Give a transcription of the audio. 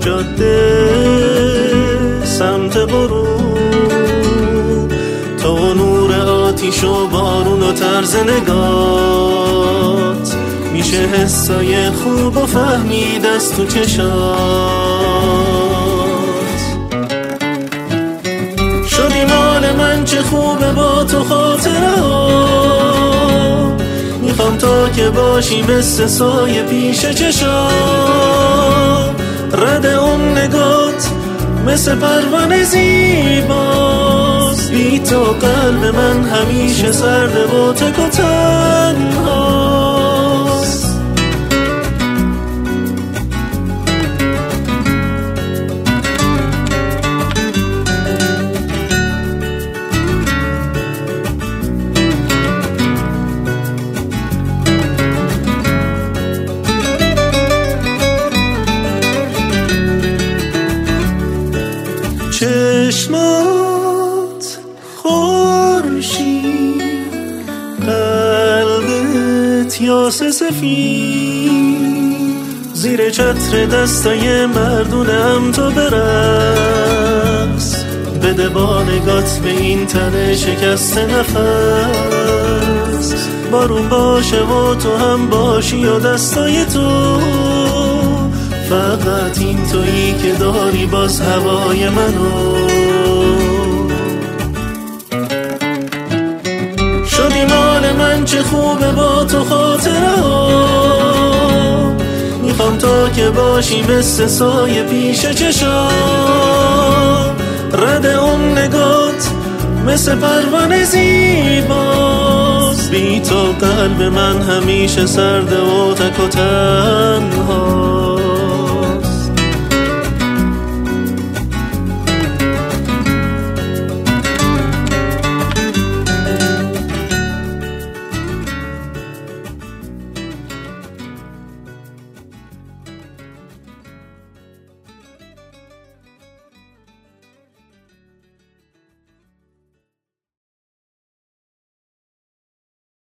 جاده سمت غروب، تو نور آتیش و بارون و طرز نگات میشه حسای خوب و فهمید از تو چشات. شدی مال من چه خوبه با تو خاطره ها، میخوام تا که باشی مثل سایه پیش چشام. رد اون نگات مثل پروانه زیباست، بی تو قلب من همیشه سرده و تک و تنهاست. چشمات خورشید، قلبت یاسه سفید، زیر چتر دستای مردونم تو برقص. بده با نگات به این تن شکست نفس، بارون باشه و تو هم باشی و دستای تو فقط این تویی که داری باز هوای منو. شدی مال من چه خوبه با تو خاطره ها، میخوام تا که باشی مثل سایه پیش چشام. رد اون نگات مثل پروانه زیباست، بی تو قلب من همیشه سرده و تک و تنها.